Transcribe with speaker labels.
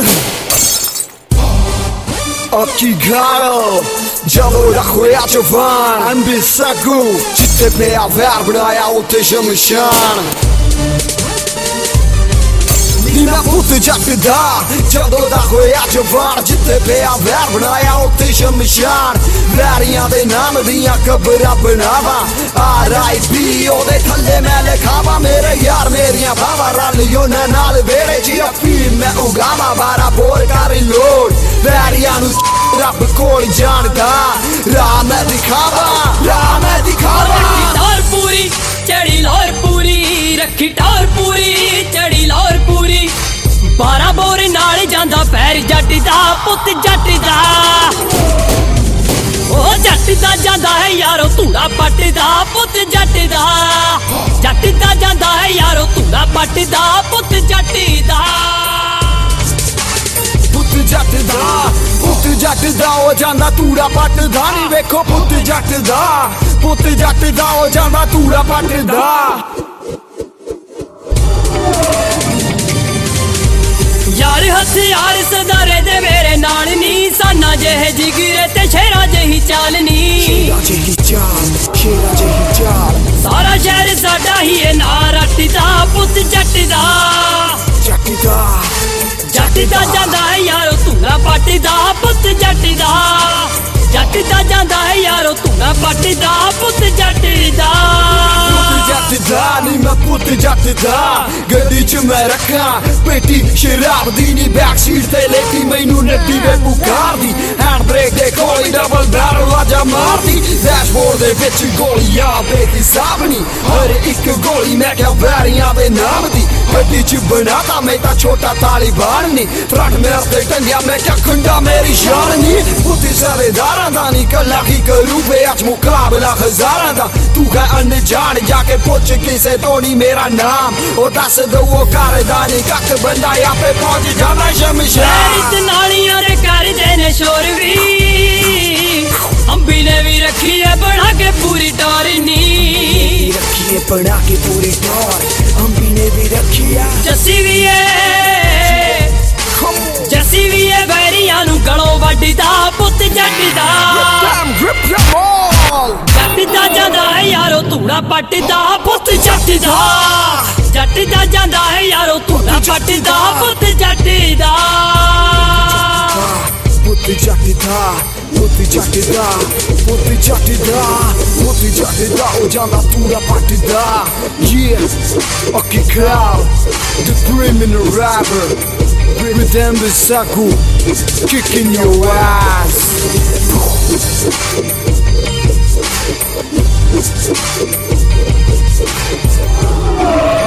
Speaker 1: Occhi caro, ਜਦੋਂ ਦਾ ਹੋਇਆ ਜਵਾਨ ਅੰਬਿਸਕੂ ਜਿੱਤੇ ਪਿਆ ਵੈਰ ਬਣਾਇਆ ਉੱਤੇ ਸ਼ਮਸ਼ਾਨ ਨੀ ਮੈਂ ਪੁੱਤ ਜੱਟ ਦਾ ਜਦੋਂ ਦਾ ਹੋਇਆ ਜਵਾਨ ਜਿੱਤੇ ਪਿਆ ਵੈਰ ਬਣਾਇਆ ਉੱਤੇ ਸ਼ਮਸ਼ਾਨ ਵੈਰੀਆਂ ਦੇ ਨਾਮ ਦੀਆਂ ਕਬਰਾਂ ਬਣਾਵਾਂ R.I.P ਉਹਦੇ ਥੱਲੇ ਮੈਂ ਲਿਖਾਵਾਂ ਮੇਰੇ ਯਾਰ ਮੇਰੀਆਂ ਬਾਵਾਂ ਰਲ ਉਹਨਾਂ ਨਾਲ ਵੇੜੇ ਜੀ ਅਫੀਮ ਮੈਂ ਉਗਾਵਾਂ ਬਾਰਾ ਬੋਰ ਕਰ ਲੋੜ ਵੈਰੀਆਂ ਨੂੰ ਰੱਬ ਕੋਲ ਜਾਣਦਾ ਰਾਹ ਮੈਂ ਦਿਖਾਵਾਂ
Speaker 2: ਟੌਰ ਪੂਰੀ ਚੜੀ ਲੋਰ ਪੂਰੀ ਰੱਖੀ ਟੌਰ ਪੂਰੀ ਚੜੀ ਲੋਰ ਪੂਰੀ 12 ਬੋਰ ਨਾਲ ਜਾਂਦਾ ਪੈਰ ਜੱਟ ਦਾ ਪੁੱਤ ਜੱਟ ਦਾ ਉਹ ਜੱਟ ਦਾ ਜਾਂਦਾ ਹੈ ਯਾਰੋ ਧੂੜਾ ਪੱਟ ਦਾ ਪੁੱਤ ਜੱਟ ਦਾ ਜੱਟ ਦਾ ਜਾਂਦਾ ਹੈ ਯਾਰੋ ਧੂੜਾ ਪੱਟ ਦਾ ਪੁੱਤ ਜੱਟ ਦਾ
Speaker 1: ਪੁੱਤ ਜੱਟ ਦਾ ਉਹ ਜਾਂਦਾ ਧੂੜਾ ਪੱਟਦਾ ਨੀ ਵੇਖੋ ਪੁੱਤ ਜੱਟ ਦਾ ਉਹ ਜਾਂਦਾ ਧੂੜਾ ਪੱਟਦਾ
Speaker 2: ਯਾਰ ਹਥਿਆਰ ਸਰਦਾਰੇ ਦੇ ਮੇਰੇ ਨਾਲ ਨੀ ਸਾਨਾ ਜਿਹੇ ਜਿਗਰੇ ਤੇ ਸ਼ੇਰਾਂ ਜਿਹੀ ਚਾਲ ਨੀ ਸਾਰਾ ਸ਼ਹਿਰ ਸਾਡਾ ਹੀ ਇਹ ਨਾ ਰੱਟਦਾ ਪੁੱਤ ਜੱਟ ਦਾ ਜਾਂਦਾ ਹੈ ਯਾਰੋ ਧੂੜਾ ਪੱਟਦਾ ਪੁੱਤ ਜੱਟ ਦਾ ਜਾਂਦਾ ਹੈ ਯਾਰੋ ਧੂੜਾ ਪੱਟਦਾ ਪੁੱਤ ਜੱਟ
Speaker 1: ਦਾ ਨੀ ਮੈਂ ਪੁੱਤ ਜੱਟ ਦਾ ਗੱਡੀ ਚ ਮੈਂ ਰੱਖਾਂ ਪੇਟੀ ਸ਼ਰਾਬ ਦੀ ਨੀ ਬੈਕ ਸੀਟ ਤੇ ਲੇਟੀ ਮੈਨੂੰ ਨੱਟੀ ਵੇ ਪੁਕਾਰਦੀ ਹੈਂਡ ਬ੍ਰੇਕ ਦੇ ਕੋਲ ਡਬਲ ਬੈਰਲ ਆਜਾ ਮਾਰਦੀ ਡੈਸ਼ਬੋਰਡ ਦੇ ਵਿੱਚ ਗੋਲੀਆਂ ਬੇਹਿਸਾਬ ਨੀ ਹਰ ਇੱਕ ਗੋਲੀ ਮੈਂ ਕਿਹਾ ਵੈਰੀਆਂ ਦੇ ਨਾਮ ਦੀ ਗੱਡੀ ਚ ਬਣਾਤਾ ਮੈਂ ਤਾਂ ਛੋਟਾ ਤਾਲਿਬਾਨ ਨੀ ਫਰੰਟ ਮੇਰ ਤੇ ਟੰਗਿਆ ਮੈਂ ਕਿਹਾ ਖੁੰਡਾ ਮੇਰੀ ਸ਼ਾਨ ਨੀ ਪੁੱਤ ਸਰਦਾਰਾਂ ਦਾ ਨੀ ਕੱਲਾ ਕੀ ਕਰੂ ਵੇ ਅੱਜ ਮੁਕਾਬਲਾ ਹਜ਼ਾਰਾਂ ਦਾ ਤੂੰ ਹੈ ਅਣਜਾਣ ਜਾ ਕੇ ਪੁੱਛ ਕਿਸੇ ਤੋਂ ਨੀ ਮੇਰਾ ਨਾਮ ਉਹ ਦੱਸ ਦੋ ਉਹ ਕਰਦਾ ਨੀ ਕੱਖ ਬੰਦਾ ਆਪੇ ਪਹੁੰਚ ਜਾਣਾ ਸ਼ਮਸ਼ਾਨ
Speaker 2: ਨਾਲੀਆਂ ਦੇ ਕਰਦੇ ਨੇ ਸ਼ੋਰ ਵੀ ਅੰਬੀ ਨੇ ਵੀ ਰੱਖੀ ਏ ਬਣਾ ਕੇ ਪੂਰੀ ਟੌਰ ਨੀ
Speaker 1: ਬਣਾ ਕੇ ਪੂਰੀ ਟੌਰ ਅੰਬੀ ਨੇ ਵੀ ਰੱਖੀ ਆ
Speaker 2: ਜੱਸੀ ਵੀ ਏ ਵੈਰੀਆਂ ਨੂੰ ਗਲੋਂ ਵੱਢਦਾ ਪੁੱਤ ਜੱਟ ਦਾ ਜਾਂਦਾ ਹੈ ਯਾਰੋ ਧੂੜਾ ਪੱਟਦਾ ਪੁੱਤ ਜੱਟ ਦਾ ਜਾਂਦਾ ਹੈ ਯਾਰੋ ਧੂੜਾ ਪੱਟਦਾ ਪੁੱਤ ਜੱਟ ਦਾ
Speaker 1: ਉਹ ਜਾਂਦਾ ਧੂੜਾ ਪੱਟਦਾ yeah okay crowd the criminal rapper with Ambissaku kicking your ass